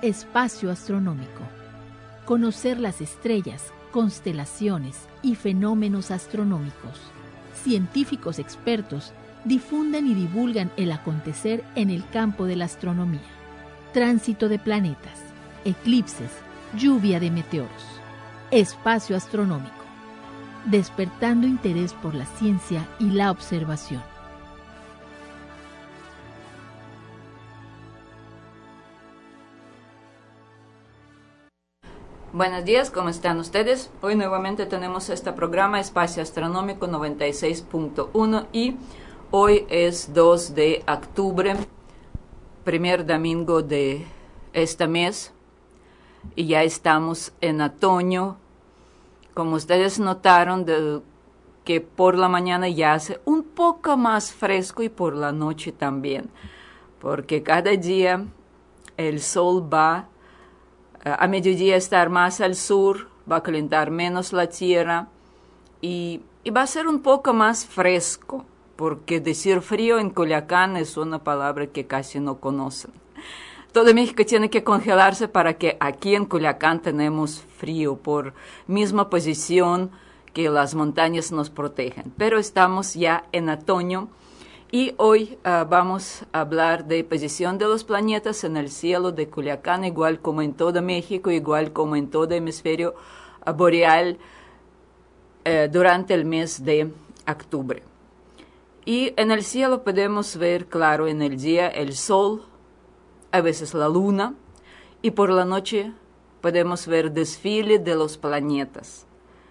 Espacio astronómico. Conocer las estrellas, constelaciones y fenómenos astronómicos. Científicos expertos difunden y divulgan el acontecer en el campo de la astronomía. Tránsito de planetas, eclipses, lluvia de meteoros. Espacio astronómico. Despertando interés por la ciencia y la observación. Buenos días, ¿cómo están ustedes? Hoy nuevamente tenemos este programa Espacio Astronómico 96.1 y hoy es 2 de octubre, primer domingo de este mes y ya estamos en otoño. Como ustedes notaron que por la mañana ya hace un poco más fresco y por la noche también, porque cada día el sol va a mediodía estar más al sur, va a calentar menos la tierra y va a ser un poco más fresco, porque decir frío en Culiacán es una palabra que casi no conocen. Todo México tiene que congelarse para que aquí en Culiacán tenemos frío por misma posición que las montañas nos protegen. Pero estamos ya en otoño y hoy vamos a hablar de posición de los planetas en el cielo de Culiacán, igual como en todo México, igual como en todo el hemisferio boreal durante el mes de octubre. Y en el cielo podemos ver, claro, en el día el sol, a veces la luna, y por la noche podemos ver desfile de los planetas.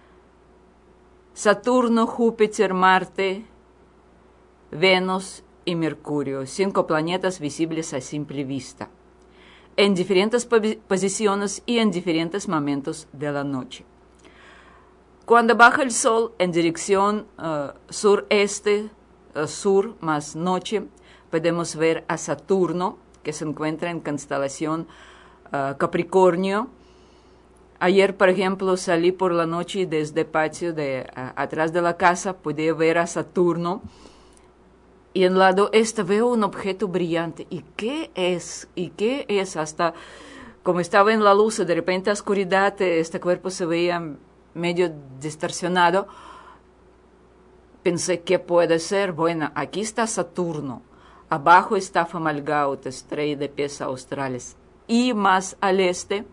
Saturno, Júpiter, Marte, Venus y Mercurio, 5 planetas visibles a simple vista, en diferentes posiciones y en diferentes momentos de la noche. Cuando baja el sol en dirección sureste, sur más noche, podemos ver a Saturno, que se encuentra en constelación Capricornio. Ayer, por ejemplo, salí por la noche y desde el patio atrás de la casa pude ver a Saturno. Y en el lado este veo un objeto brillante. ¿Y qué es? ¿Y qué es? Hasta como estaba en la luz, de repente a oscuridad, este cuerpo se veía medio distorsionado. Pensé, ¿qué puede ser? Bueno, aquí está Saturno. Abajo está Fomalhaut, estrella de pies australes. Y más al este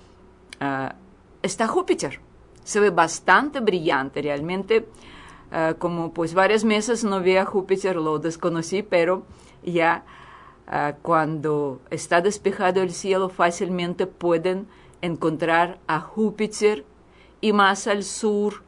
está Júpiter. Se ve bastante brillante, realmente. Como pues varios meses no vi a Júpiter, lo desconocí, pero ya cuando está despejado el cielo fácilmente pueden encontrar a Júpiter y más al sur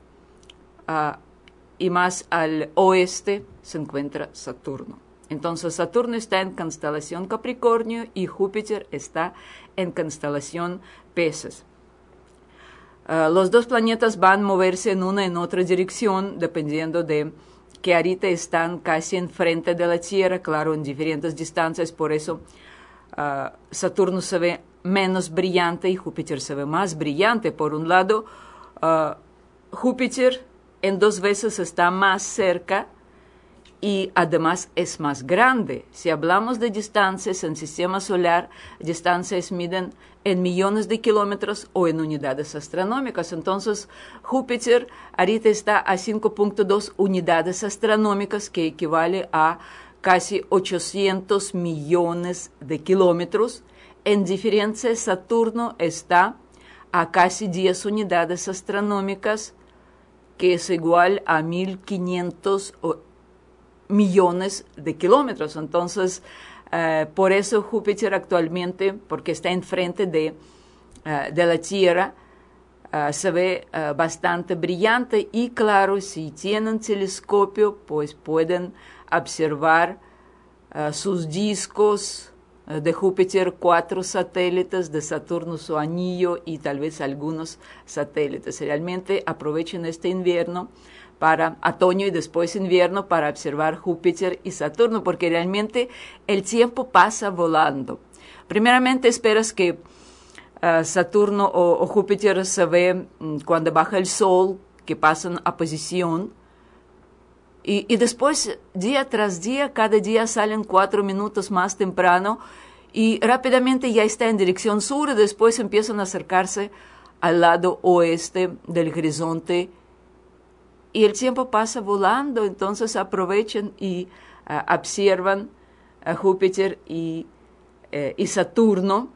y más al oeste se encuentra Saturno. Entonces Saturno está en constelación Capricornio y Júpiter está en constelación Peces. Los dos planetas van a moverse en una y en otra dirección, dependiendo de que ahorita están casi enfrente de la Tierra, claro, en diferentes distancias, por eso Saturno se ve menos brillante y Júpiter se ve más brillante. Por un lado, Júpiter en 2 veces está más cerca y además es más grande. Si hablamos de distancias en sistema solar, distancias miden en millones de kilómetros o en unidades astronómicas. Entonces, Júpiter ahorita está a 5.2 unidades astronómicas, que equivale a casi 800 millones de kilómetros. En diferencia, Saturno está a casi 10 unidades astronómicas, que es igual a 1.500 millones de kilómetros. Entonces, por eso Júpiter actualmente, porque está enfrente de la Tierra, se ve bastante brillante y claro, si tienen telescopio, pues pueden observar sus discos de Júpiter, 4 satélites, de Saturno su anillo y tal vez algunos satélites. Realmente aprovechen este invierno para otoño y después invierno para observar Júpiter y Saturno, porque realmente el tiempo pasa volando. Primeramente esperas que Saturno o Júpiter se ve cuando baja el sol, que pasan a posición, y después día tras día, cada día salen 4 minutos más temprano y rápidamente ya está en dirección sur y después empiezan a acercarse al lado oeste del horizonte y el tiempo pasa volando, entonces aprovechan y observan a Júpiter y Saturno,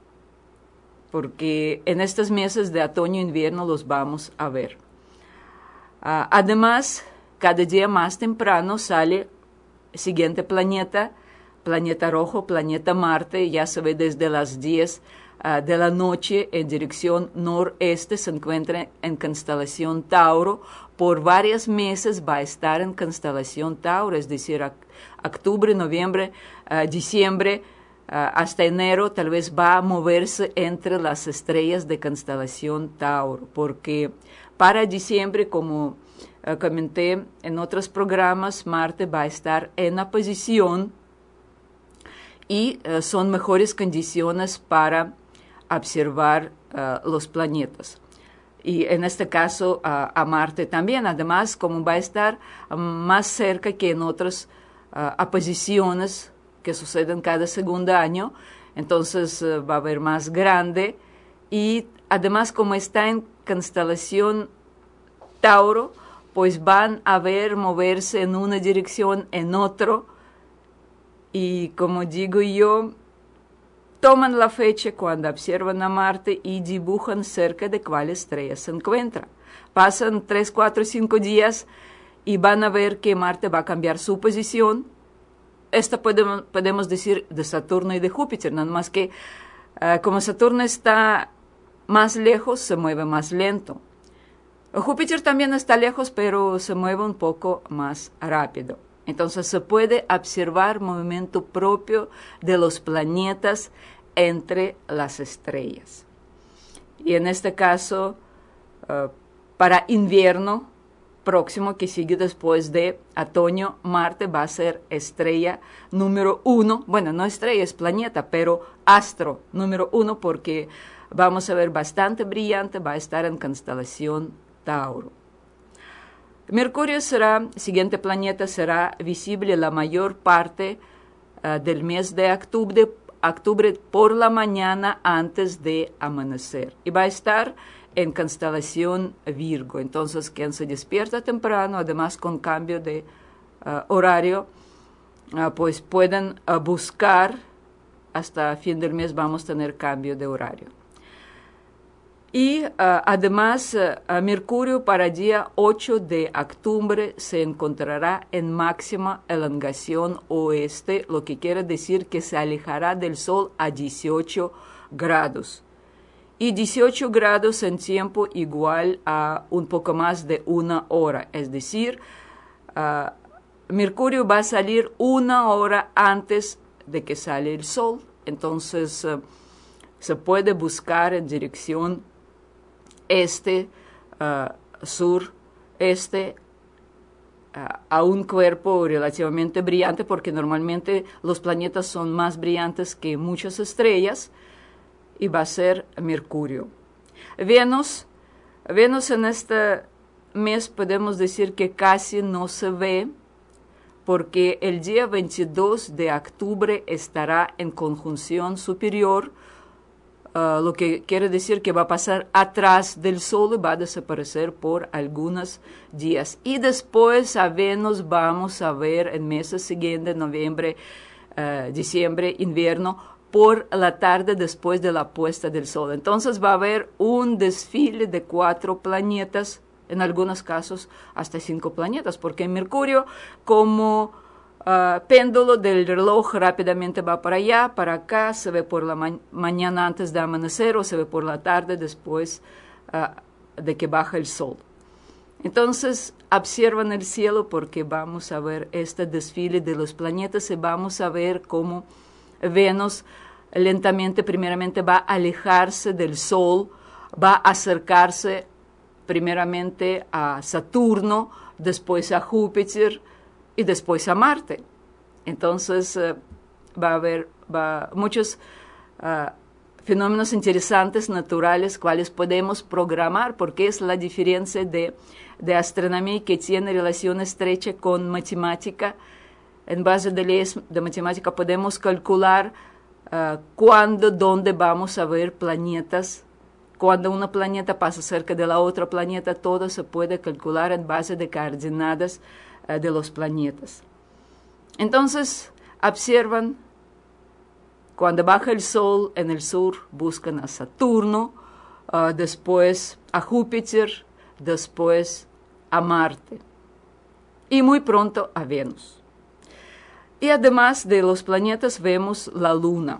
porque en estos meses de otoño e invierno los vamos a ver. Además, cada día más temprano sale el siguiente planeta rojo, planeta Marte, ya se ve desde las 10 de la noche en dirección noreste, se encuentra en constelación Tauro. Por varios meses va a estar en constelación Tauro, es decir, octubre, noviembre, diciembre, hasta enero tal vez va a moverse entre las estrellas de constelación Tauro, porque para diciembre, como comenté en otros programas, Marte va a estar en oposición y son mejores condiciones para observar los planetas. Y en este caso a Marte también, además, como va a estar más cerca que en otras oposiciones que suceden cada segundo año, entonces va a haber más grande, y además como está en constelación Tauro, pues van a ver moverse en una dirección, en otro, y como digo yo, toman la fecha cuando observan a Marte y dibujan cerca de cuál estrella se encuentra. Pasan 3, 4, 5 días y van a ver que Marte va a cambiar su posición. Esto podemos decir de Saturno y de Júpiter, nada más que como Saturno está más lejos, se mueve más lento. Júpiter también está lejos, pero se mueve un poco más rápido. Entonces se puede observar movimiento propio de los planetas entre las estrellas. Y en este caso, para invierno próximo que sigue después de otoño, Marte va a ser estrella número 1. Bueno, no estrella, es planeta, pero astro número 1, porque vamos a ver bastante brillante, va a estar en constelación Tauro. Mercurio será, siguiente planeta, será visible la mayor parte del mes de octubre por la mañana antes de amanecer. Y va a estar en constelación Virgo. Entonces, quien se despierta temprano, además con cambio de horario, pues pueden buscar, hasta fin del mes vamos a tener cambio de horario. Y además, Mercurio para día 8 de octubre se encontrará en máxima elongación oeste, lo que quiere decir que se alejará del Sol a 18 grados. Y 18 grados en tiempo igual a un poco más de 1 hora. Es decir, Mercurio va a salir 1 hora antes de que sale el Sol. Entonces, se puede buscar en dirección este, sur, este, a un cuerpo relativamente brillante, porque normalmente los planetas son más brillantes que muchas estrellas, y va a ser Mercurio. Venus en este mes podemos decir que casi no se ve, porque el día 22 de octubre estará en conjunción superior, lo que quiere decir que va a pasar atrás del Sol y va a desaparecer por algunos días. Y después a Venus vamos a ver en meses siguientes, noviembre, diciembre, invierno, por la tarde después de la puesta del Sol. Entonces va a haber un desfile de 4 planetas, en algunos casos hasta 5 planetas, porque Mercurio, como péndulo del reloj, rápidamente va para allá, para acá, se ve por la mañana antes de amanecer o se ve por la tarde después de que baja el Sol. Entonces observan el cielo porque vamos a ver este desfile de los planetas y vamos a ver cómo Venus lentamente, primeramente va a alejarse del Sol, va a acercarse primeramente a Saturno, después a Júpiter y después a Marte. Entonces va a haber muchos fenómenos interesantes naturales cuales podemos programar, porque es la diferencia de astronomía que tiene relación estrecha con matemática. En base de leyes de matemática podemos calcular cuándo, dónde vamos a ver planetas. Cuando una planeta pasa cerca de la otra planeta, todo se puede calcular en base de coordenadas de los planetas. Entonces, observan, cuando baja el Sol en el sur, buscan a Saturno, después a Júpiter, después a Marte y muy pronto a Venus. Y además de los planetas vemos la Luna.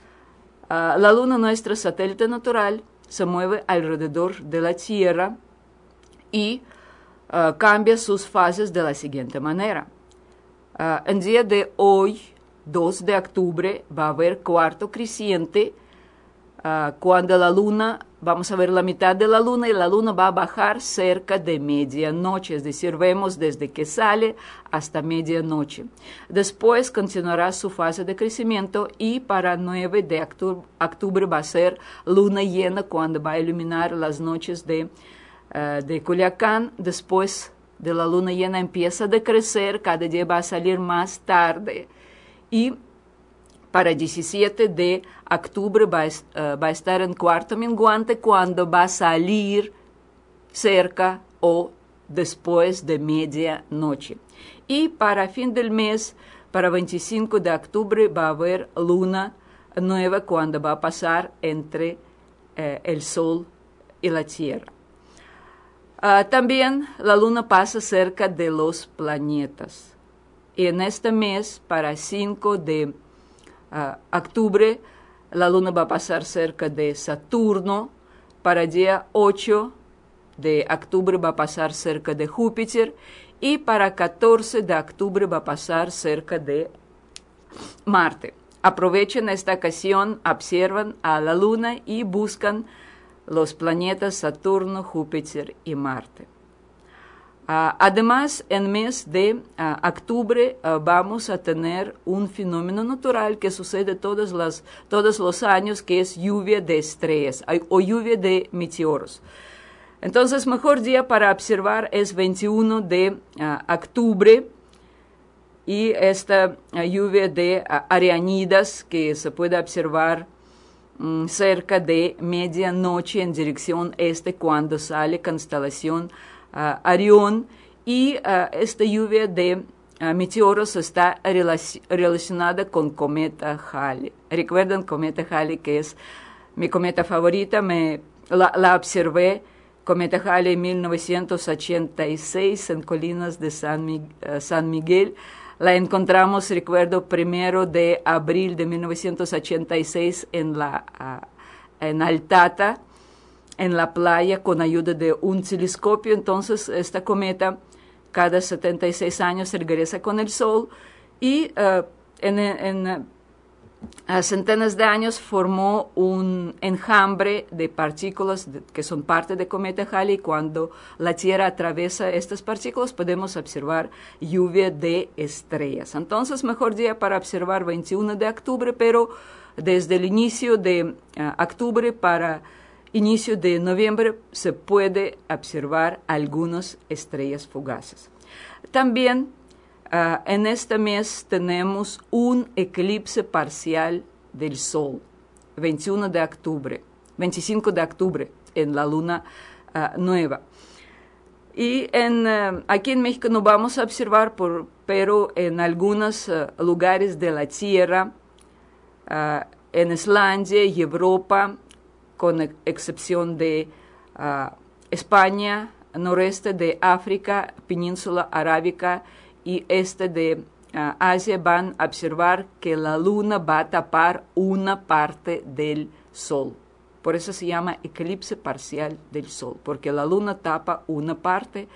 La Luna, nuestro satélite natural, se mueve alrededor de la Tierra y cambia sus fases de la siguiente manera. En día de hoy, 2 de octubre, va a haber cuarto creciente, cuando la Luna, vamos a ver la mitad de la Luna, y la Luna va a bajar cerca de medianoche, es decir, vemos desde que sale hasta medianoche. Después continuará su fase de crecimiento y para 9 de octubre va a ser luna llena, cuando va a iluminar las noches de Culiacán. Después de la luna llena empieza a decrecer, cada día va a salir más tarde y para 17 de octubre va a estar en cuarto menguante, cuando va a salir cerca o después de medianoche. Y para fin del mes, para 25 de octubre, va a haber luna nueva, cuando va a pasar entre el Sol y la Tierra. También la luna pasa cerca de los planetas. Y en este mes, para 5 de octubre, la luna va a pasar cerca de Saturno. Para día 8 de octubre va a pasar cerca de Júpiter. Y para 14 de octubre va a pasar cerca de Marte. Aprovechen esta ocasión, observan a la luna y buscan los planetas Saturno, Júpiter y Marte. Además, en mes de octubre vamos a tener un fenómeno natural que sucede todos los años, que es lluvia de estrellas o lluvia de meteoros. Entonces, mejor día para observar es 21 de octubre, y esta lluvia de Arianidas, que se puede observar cerca de medianoche en dirección este, cuando sale constelación Arión, y esta lluvia de meteoros está relacionada con cometa Halley. Recuerdan cometa Halley, que es mi cometa favorita, la observé, cometa Halley, en 1986 en Colinas de San Miguel. La encontramos, recuerdo, 1 de abril de 1986 en Altata, en la playa, con ayuda de un telescopio. Entonces, esta cometa cada 76 años regresa con el Sol y en centenas de años formó un enjambre de partículas que son parte de cometa Halley. Cuando la Tierra atraviesa estas partículas, podemos observar lluvia de estrellas. Entonces, mejor día para observar 21 de octubre, pero desde el inicio de octubre para inicio de noviembre se puede observar algunas estrellas fugaces. También en este mes tenemos un eclipse parcial del Sol, 25 de octubre, en la luna nueva. Y aquí en México no vamos a observar, pero en algunos lugares de la Tierra, en Islandia y Europa, con excepción de España, noreste de África, península arábica y este de Asia, van a observar que la luna va a tapar una parte del Sol. Por eso se llama eclipse parcial del Sol, porque la luna tapa una parte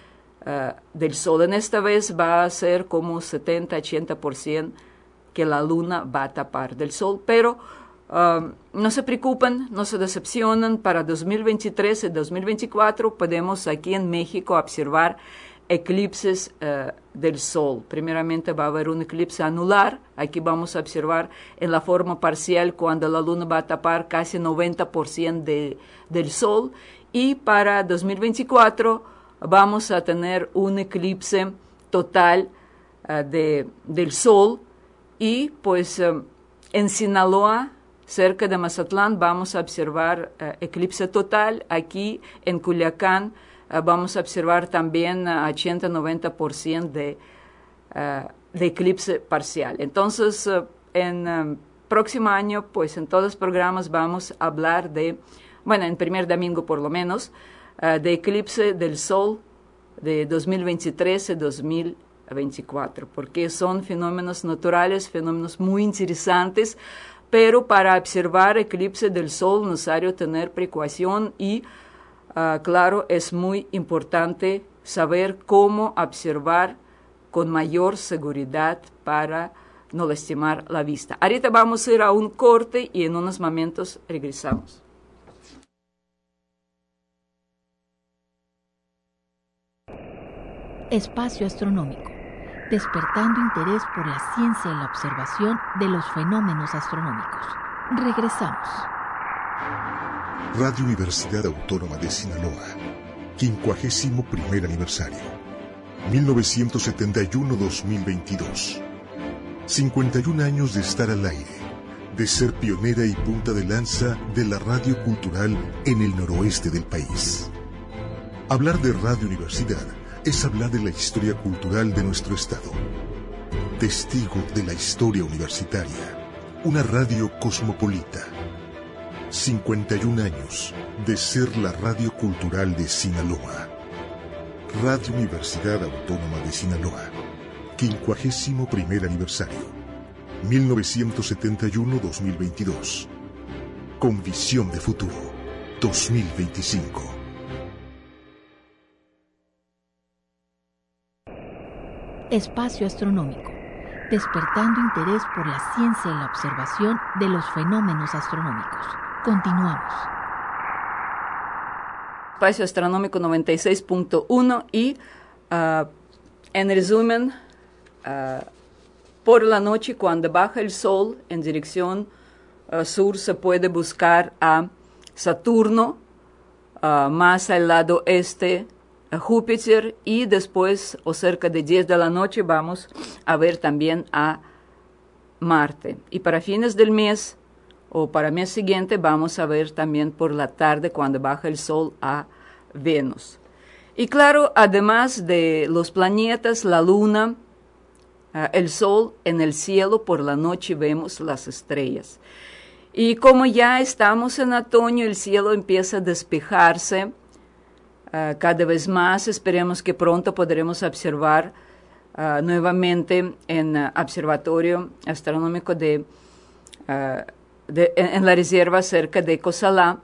del Sol. En esta vez va a ser como 70-80% que la luna va a tapar del Sol, pero no se preocupen, no se decepcionan. Para 2023 y 2024 podemos aquí en México observar eclipses del Sol. Primeramente va a haber un eclipse anular. Aquí vamos a observar en la forma parcial, cuando la luna va a tapar casi 90% del Sol. Y para 2024 vamos a tener un eclipse total del Sol. Y pues En Sinaloa, cerca de Mazatlán, vamos a observar eclipse total. Aquí en Culiacán vamos a observar también 80-90% de eclipse parcial. Entonces, en próximo año, pues en todos los programas vamos a hablar de, bueno, en primer domingo por lo menos, de eclipse del Sol de 2023 y 2024, porque son fenómenos naturales, fenómenos muy interesantes, pero para observar eclipse del Sol es necesario tener precaución y, claro, es muy importante saber cómo observar con mayor seguridad para no lastimar la vista. Ahorita vamos a ir a un corte y en unos momentos regresamos. Espacio Astronómico, despertando interés por la ciencia y la observación de los fenómenos astronómicos. Regresamos. Radio Universidad Autónoma de Sinaloa, 51º aniversario, 1971-2022. 51 años de estar al aire, de ser pionera y punta de lanza de la radio cultural en el noroeste del país. Hablar de Radio Universidad es hablar de la historia cultural de nuestro estado. Testigo de la historia universitaria, una radio cosmopolita. 51 años de ser la radio cultural de Sinaloa. Radio Universidad Autónoma de Sinaloa, 51º aniversario, 1971-2022. Con visión de futuro, 2025. Espacio Astronómico, despertando interés por la ciencia y la observación de los fenómenos astronómicos. Continuamos. Espacio Astronómico 96.1 y, en resumen, por la noche cuando baja el sol en dirección sur se puede buscar a Saturno, más al lado este a Júpiter y después o cerca de 10 de la noche vamos a ver también a Marte. Y para fines del mes o para el mes siguiente vamos a ver también por la tarde cuando baja el sol a Venus. Y claro, además de los planetas, la luna, el sol, en el cielo por la noche vemos las estrellas. Y como ya estamos en otoño, el cielo empieza a despejarse cada vez más. Esperemos que pronto podremos observar nuevamente en Observatorio Astronómico en la reserva cerca de Cosalá.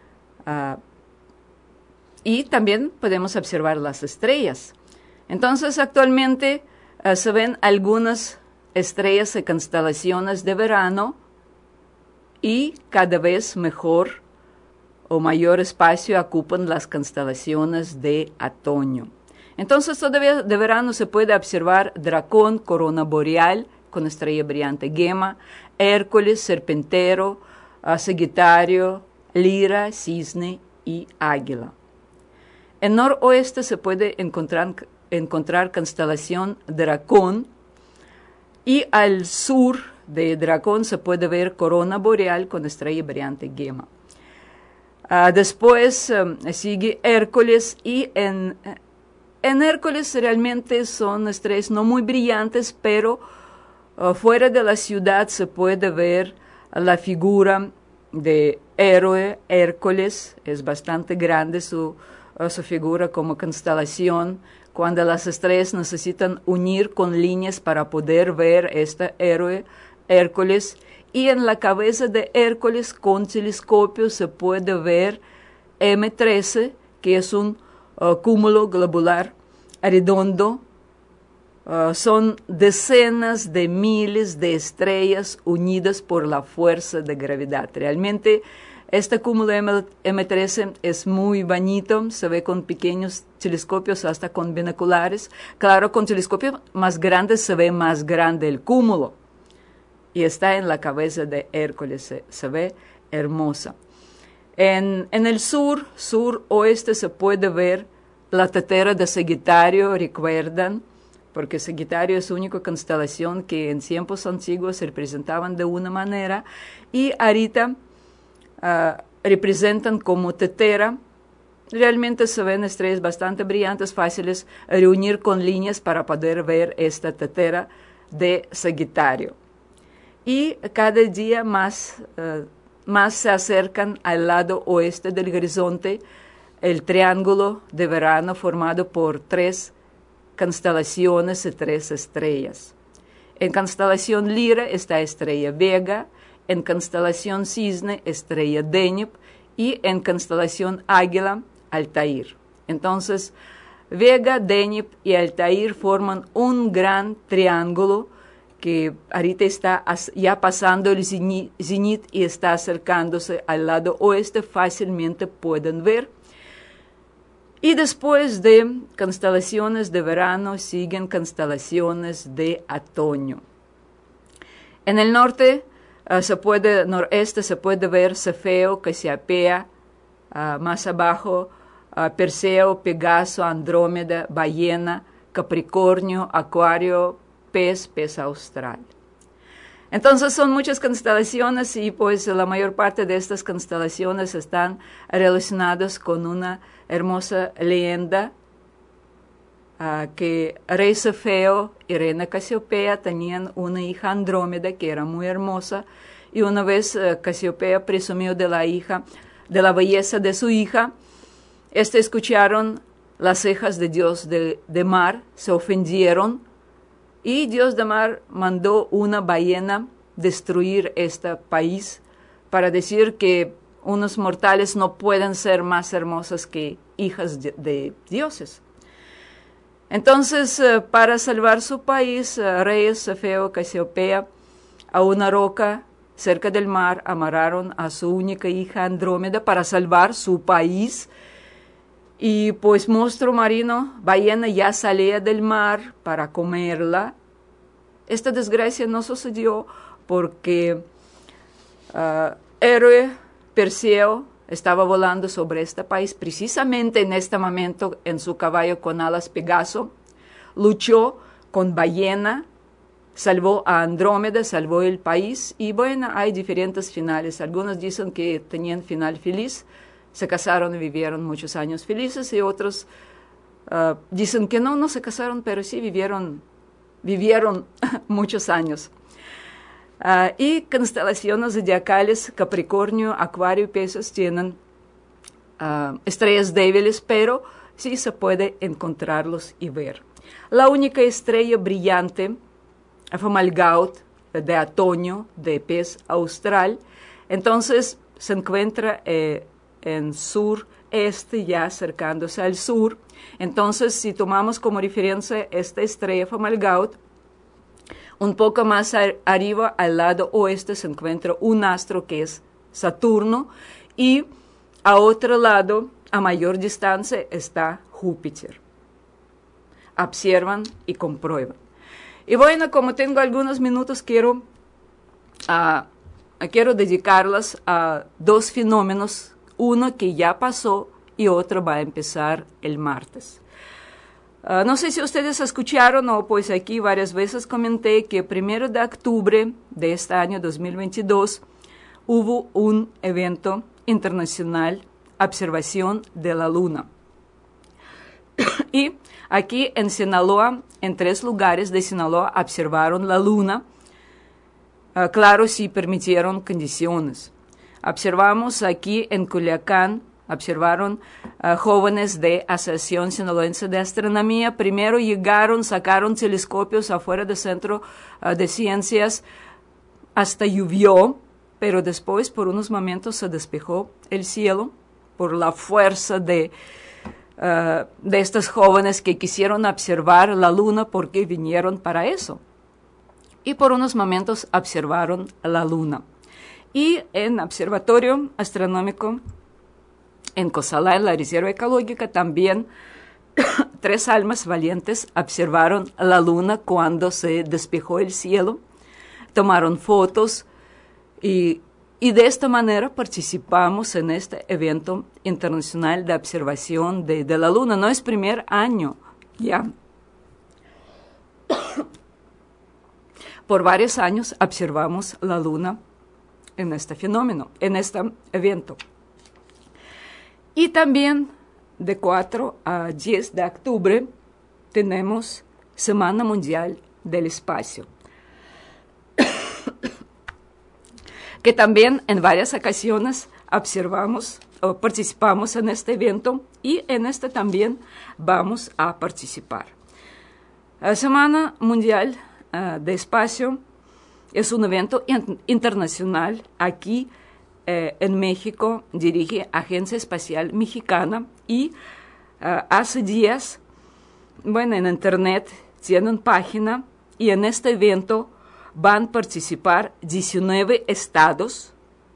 Y también podemos observar las estrellas. Entonces, actualmente se ven algunas estrellas y constelaciones de verano y cada vez mejor o mayor espacio ocupan las constelaciones de otoño. Entonces, todavía de verano se puede observar Dracón, corona boreal con estrella brillante Gema, Hércules, Serpentero, Sagitario, Lira, Cisne y Águila. En noroeste se puede encontrar constelación Dracón y al sur de Dracón se puede ver corona boreal con estrella brillante Gema. Después sigue Hércules y en Hércules realmente son estrellas no muy brillantes, pero fuera de la ciudad se puede ver la figura de héroe Hércules. Es bastante grande su figura como constelación, cuando las estrellas necesitan unir con líneas para poder ver este héroe Hércules. Y en la cabeza de Hércules con telescopio se puede ver M13, que es un cúmulo globular redondo. Son decenas de miles de estrellas unidas por la fuerza de gravedad. Realmente este cúmulo M13 es muy bonito, se ve con pequeños telescopios hasta con binoculares. Claro, con telescopios más grandes se ve más grande el cúmulo. Y está en la cabeza de Hércules, se ve hermosa. En el suroeste se puede ver la tetera de Sagitario, recuerdan, porque Sagitario es la única constelación que en tiempos antiguos se representaban de una manera y ahorita representan como tetera. Realmente se ven estrellas bastante brillantes, fáciles de reunir con líneas para poder ver esta tetera de Sagitario. Y cada día más se acercan al lado oeste del horizonte el triángulo de verano formado por 3 constelaciones y 3 estrellas. En constelación Lira está estrella Vega, en constelación Cisne estrella Deneb y en constelación Águila Altair. Entonces, Vega, Deneb y Altair forman un gran triángulo que ahorita está ya pasando el zenit y está acercándose al lado oeste, fácilmente pueden ver. Y después de constelaciones de verano siguen constelaciones de otoño. En el noreste se puede ver Cefeo, Casiopea, más abajo Perseo, Pegaso, Andrómeda, Ballena, Capricornio, Acuario, Pez austral. Entonces son muchas constelaciones y pues la mayor parte de estas constelaciones están relacionadas con una hermosa leyenda que Rey Cefeo y Reina Casiopea tenían una hija Andrómeda que era muy hermosa y una vez Casiopea presumió de la belleza de su hija. Escucharon las hijas de Dios de mar, se ofendieron y Dios de mar mandó una ballena destruir este país para decir que unos mortales no pueden ser más hermosas que hijas de dioses. Entonces, para salvar su país, reyes Cefeo y Casiopea a una roca cerca del mar amarraron a su única hija Andrómeda para salvar su país. Y pues monstruo marino, ballena, ya salía del mar para comerla. Esta desgracia no sucedió porque héroe Perseo estaba volando sobre este país precisamente en este momento en su caballo con alas Pegaso, luchó con ballena, salvó a Andrómeda, salvó el país y bueno, hay diferentes finales. Algunos dicen que tenían final feliz, se casaron y vivieron muchos años felices y otros dicen que no se casaron, pero sí vivieron muchos años. Y constelaciones zodiacales, Capricornio, Acuario y Peces tienen estrellas débiles, pero sí se puede encontrarlos y ver. La única estrella brillante, Fomalhaut, de otoño, de Pez austral, entonces se encuentra en sureste, ya acercándose al sur. Entonces, si tomamos como referencia esta estrella Fomalhaut, un poco más arriba, al lado oeste, se encuentra un astro que es Saturno y a otro lado, a mayor distancia, está Júpiter. Observan y comprueban. Y bueno, como tengo algunos minutos, quiero dedicarlos a 2 fenómenos, uno que ya pasó y otro va a empezar el martes. No sé si ustedes escucharon o pues aquí varias veces comenté que el 1 de octubre de este año 2022 hubo un evento internacional, observación de la luna. Y aquí en Sinaloa, en 3 lugares de Sinaloa observaron la luna, claro, si permitieron condiciones. Observamos aquí en Culiacán, observaron jóvenes de Asociación Sinaloense de Astronomía. Primero llegaron, sacaron telescopios afuera del Centro de Ciencias, hasta llovió, pero después por unos momentos se despejó el cielo por la fuerza de estos jóvenes que quisieron observar la luna porque vinieron para eso. Y por unos momentos observaron la luna. Y en Observatorio Astronómico en Cozalá, en la Reserva Ecológica, también 3 almas valientes observaron la luna cuando se despejó el cielo, tomaron fotos y de esta manera participamos en este evento internacional de observación de la luna. No es primer año ya. por varios años observamos la luna en este fenómeno, en este evento. Y también de 4 a 10 de octubre tenemos Semana Mundial del Espacio, que también en varias ocasiones observamos o participamos en este evento, y en este también vamos a participar. La Semana Mundial de Espacio es un evento internacional. Aquí en México dirige Agencia Espacial Mexicana, y hace días, en internet tienen página, y en este evento van a participar 19 estados,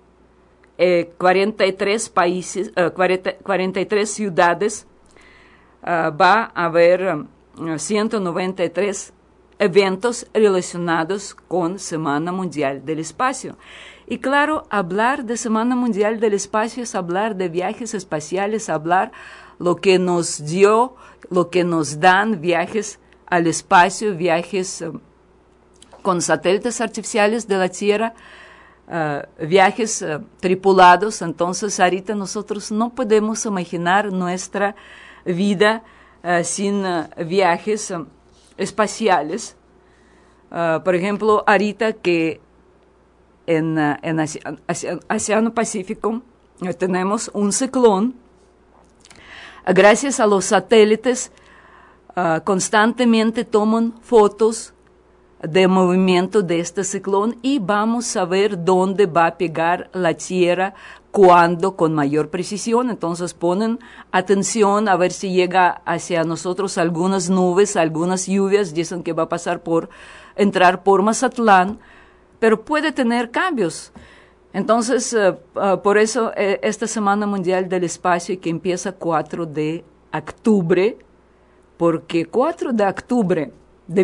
43 países, 43 ciudades. Va a haber 193 eventos relacionados con Semana Mundial del Espacio. Y claro, hablar de Semana Mundial del Espacio es hablar de viajes espaciales, hablar lo que nos dio, lo que nos dan viajes al espacio, viajes con satélites artificiales de la Tierra, viajes tripulados. Entonces, ahorita nosotros no podemos imaginar nuestra vida sin viajes espaciales. Por ejemplo, ahorita que en Océano Pacífico tenemos un ciclón, gracias a los satélites constantemente toman fotos de movimiento de este ciclón, y vamos a ver dónde va a pegar la Tierra, cuándo, con mayor precisión. Entonces ponen atención a ver si llega hacia nosotros algunas nubes, algunas lluvias. Dicen que va a entrar por Mazatlán, pero puede tener cambios. Entonces, por eso esta Semana Mundial del Espacio, que empieza 4 de octubre, porque 4 de octubre de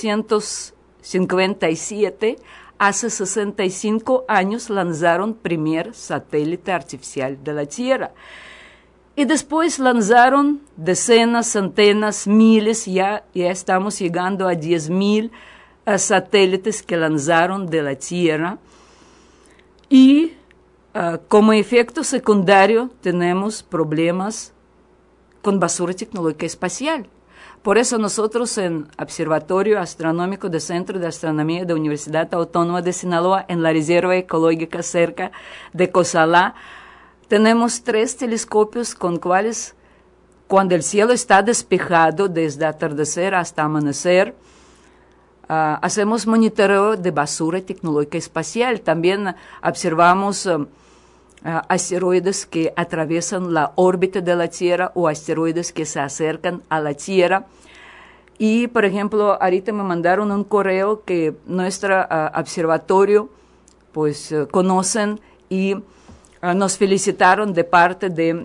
1957, hace 65 años, lanzaron primer satélite artificial de la Tierra. Y después lanzaron decenas, centenas, miles, ya estamos llegando a 10,000 satélites que lanzaron de la Tierra. Y como efecto secundario tenemos problemas con basura tecnológica espacial. Por eso nosotros en Observatorio Astronómico del Centro de Astronomía de la Universidad Autónoma de Sinaloa, en la Reserva Ecológica cerca de Cozalá, tenemos 3 telescopios con cuales, cuando el cielo está despejado desde atardecer hasta amanecer, hacemos monitoreo de basura tecnológica espacial. También observamos asteroides que atraviesan la órbita de la Tierra o asteroides que se acercan a la Tierra. Y, por ejemplo, ahorita me mandaron un correo que nuestro observatorio conocen, y nos felicitaron de parte de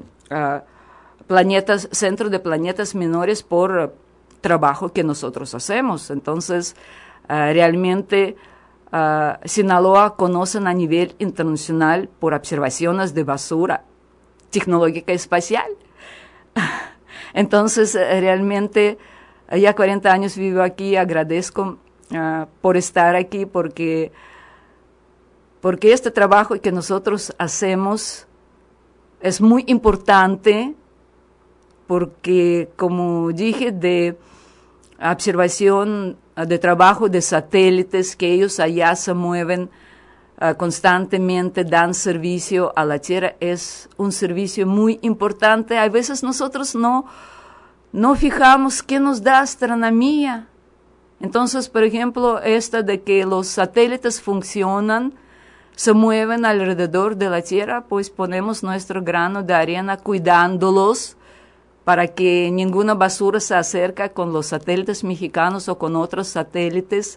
Centro de Planetas Menores por trabajo que nosotros hacemos. Entonces, realmente Sinaloa conocen a nivel internacional por observaciones de basura tecnológica espacial. Entonces, realmente, ya 40 años vivo aquí, agradezco por estar aquí, porque este trabajo que nosotros hacemos es muy importante, porque, como dije, de observación, de trabajo de satélites, que ellos allá se mueven constantemente, dan servicio a la Tierra, es un servicio muy importante. A veces nosotros no fijamos qué nos da astronomía. Entonces, por ejemplo, esta de que los satélites funcionan, se mueven alrededor de la Tierra, pues ponemos nuestro grano de arena cuidándolos, para que ninguna basura se acerque con los satélites mexicanos o con otros satélites.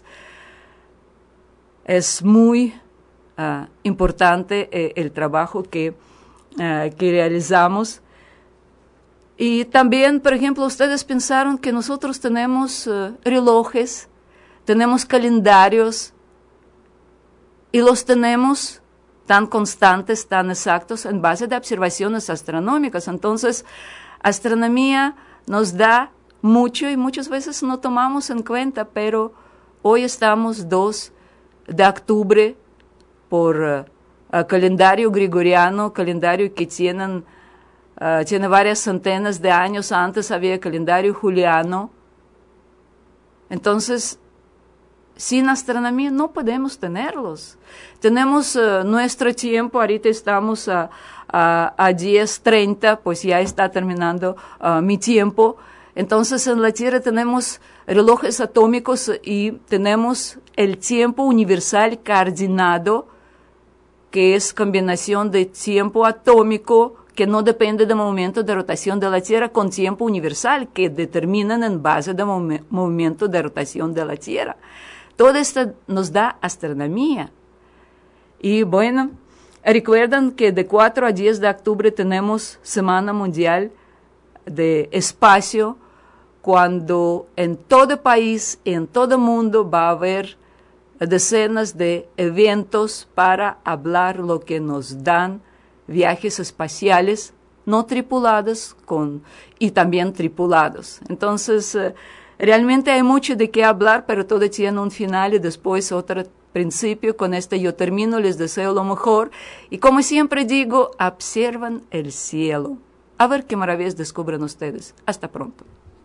Es muy importante el trabajo que realizamos. Y también, por ejemplo, ustedes pensaron que nosotros tenemos relojes, tenemos calendarios, y los tenemos tan constantes, tan exactos, en base de observaciones astronómicas. Entonces, astronomía nos da mucho y muchas veces no tomamos en cuenta, pero Hoy estamos 2 de octubre por calendario gregoriano, calendario que tiene varias centenas de años. Antes había calendario juliano. Entonces, sin astronomía no podemos tenerlos. Tenemos nuestro tiempo, ahorita estamos a 10:30, pues ya está terminando mi tiempo. Entonces en la Tierra tenemos relojes atómicos y tenemos el tiempo universal coordinado, que es combinación de tiempo atómico que no depende del movimiento de rotación de la Tierra con tiempo universal que determinan en base del movimiento de rotación de la Tierra. Todo esto nos da astronomía. Y bueno, recuerdan que de 4 a 10 de octubre tenemos Semana Mundial de Espacio, cuando en todo país, en todo el mundo va a haber decenas de eventos para hablar lo que nos dan viajes espaciales no tripulados y también tripulados. Entonces, realmente hay mucho de qué hablar, pero todo tiene un final y después otro principio. Con este yo termino, les deseo lo mejor. Y como siempre digo, observan el cielo. A ver qué maravillas descubren ustedes. Hasta pronto.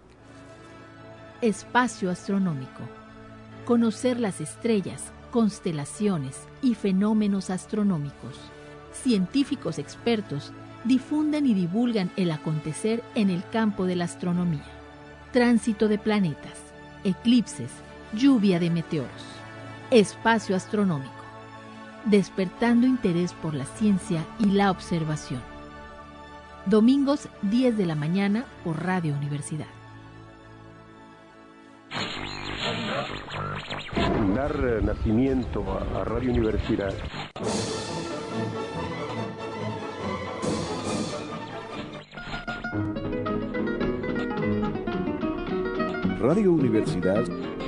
Espacio astronómico. Conocer las estrellas, constelaciones y fenómenos astronómicos. Científicos expertos difunden y divulgan el acontecer en el campo de la astronomía. Tránsito de planetas, eclipses, lluvia de meteoros. Espacio astronómico. Despertando interés por la ciencia y la observación. Domingos 10 de la mañana por Radio Universidad. Dar nacimiento a Radio Universidad. Radio Universidad.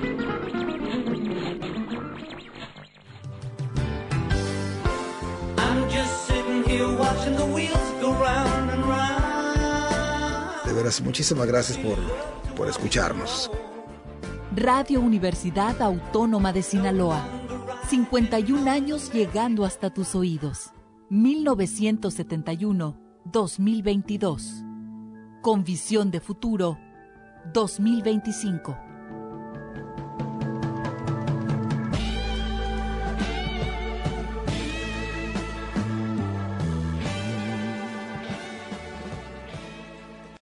De veras, muchísimas gracias por escucharnos. Radio Universidad Autónoma de Sinaloa. 51 años llegando hasta tus oídos. 1971-2022. Con visión de futuro 2025.